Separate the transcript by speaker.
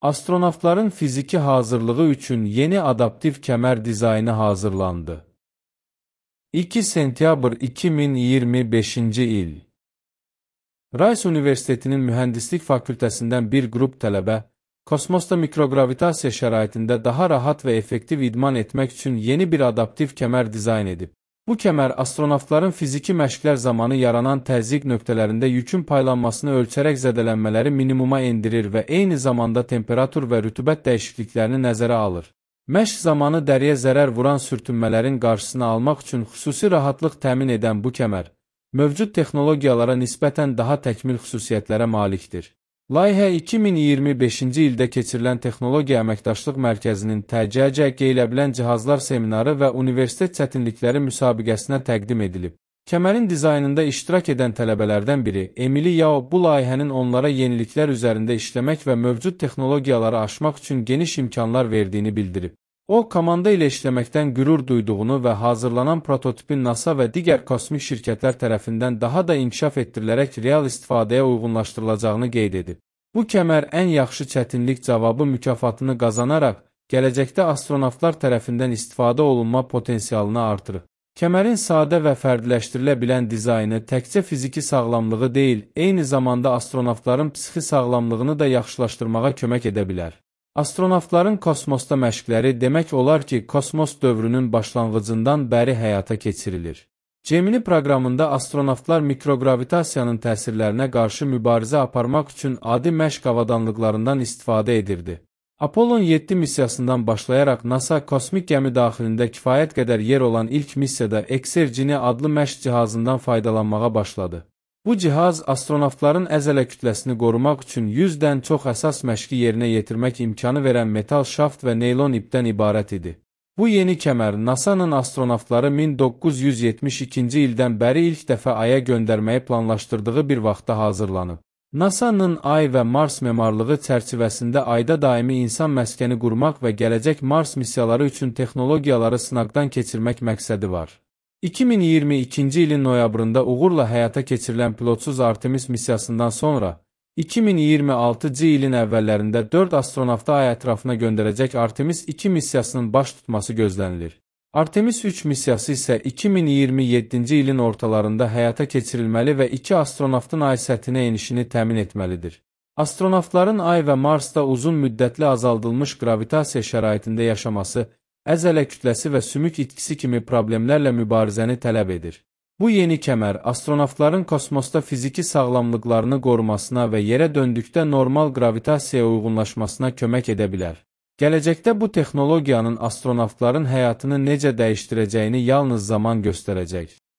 Speaker 1: Astronavtların fiziki hazırlığı üçün yeni adaptiv kəmər dizaynı hazırlandı. 2 sentyabr 2025-ci il. Rice Universitetinin Mühəndislik Fakültəsindən bir qrup tələbə, kosmosda mikrogravitasiya şəraitində daha rahat və effektiv idman etmək üçün yeni bir adaptiv kəmər dizayn edib. Bu kəmər astronavtların fiziki məşqlər zamanı yaranan təzyiq nöqtələrində yükün paylanmasını ölçərək zədələnmələri minimuma endirir və eyni zamanda temperatur və rütubət dəyişikliklərini nəzərə alır. Məşq zamanı dəriyə zərər vuran sürtünmələrin qarşısını almaq üçün xüsusi rahatlıq təmin edən bu kəmər, mövcud texnologiyalara nisbətən daha təkmil xüsusiyyətlərə malikdir. Layihə 2025-ci ildə keçirilən Texnologiya Əməkdaşlıq Mərkəzinin TCC qeyləbilən cihazlar seminarı və universitet çətinlikləri müsabiqəsinə təqdim edilib. Kəmərin dizaynında iştirak edən tələbələrdən biri, Emily Yao, bu layihənin onlara yeniliklər üzərində işləmək və mövcud texnologiyaları aşmaq üçün geniş imkanlar verdiyini bildirib. O, komanda ilə işləməkdən qürur duyduğunu və hazırlanan prototipin NASA və digər kosmik şirkətlər tərəfindən daha da inkişaf etdirilərək real istifadəyə uyğunlaşdırılacağını qeyd edib. Bu kəmər ən yaxşı çətinlik cavabı mükafatını qazanaraq, gələcəkdə astronavtlar tərəfindən istifadə olunma potensialını artırır. Kəmərin sadə və fərdiləşdirilə bilən dizaynı təkcə fiziki sağlamlığı deyil, eyni zamanda astronavtların psixi sağlamlığını da yaxşılaşdırmağa kömək edə bilər. Astronavtların kosmosda məşqləri demək olar ki, kosmos dövrünün başlanğıcından bəri həyata keçirilir. Gemini proqramında astronavtlar mikrogravitasiyanın təsirlərinə qarşı mübarizə aparmaq üçün adi məşq avadanlıqlarından istifadə edirdi. Apollon 7 missiyasından başlayaraq NASA kosmik gəmi daxilində kifayət qədər yer olan ilk missiyada Exergini adlı məşq cihazından faydalanmağa başladı. Bu cihaz astronavtların əzələ kütləsini qorumaq üçün 100-dən çox əsas məşqi yerinə yetirmək imkanı verən metal şaft və neylon ipdən ibarət idi. Bu yeni kəmər NASA-nın astronavtları 1972-ci ildən bəri ilk dəfə Aya göndərməyi planlaşdırdığı bir vaxtda hazırlanıb. NASA-nın Ay və Mars memarlığı çərçivəsində Ayda daimi insan məskəni qurmaq və gələcək Mars missiyaları üçün texnologiyaları sınaqdan keçirmək məqsədi var. 2022-ci ilin noyabrında uğurla həyata keçirilən pilotsuz Artemis missiyasından sonra, 2026-cı ilin əvvəllərində 4 astronavtı Ay ətrafına göndərəcək Artemis 2 missiyasının baş tutması gözlənilir. Artemis 3 missiyası isə 2027-ci ilin ortalarında həyata keçirilməli və 2 astronavtın Ay səthinə enişini təmin etməlidir. Astronavtların Ay və Marsda uzun müddətli azaldılmış gravitasiya şəraitində yaşaması, əzələ kütləsi və sümük itkisi kimi problemlərlə mübarizəni tələb edir. Bu yeni kəmər astronavtların kosmosda fiziki sağlamlıqlarını qorumasına və yerə döndükdə normal gravitasiyaya uyğunlaşmasına kömək edə bilər. Gələcəkdə bu texnologiyanın astronavtların həyatını necə dəyişdirəcəyini yalnız zaman göstərəcək.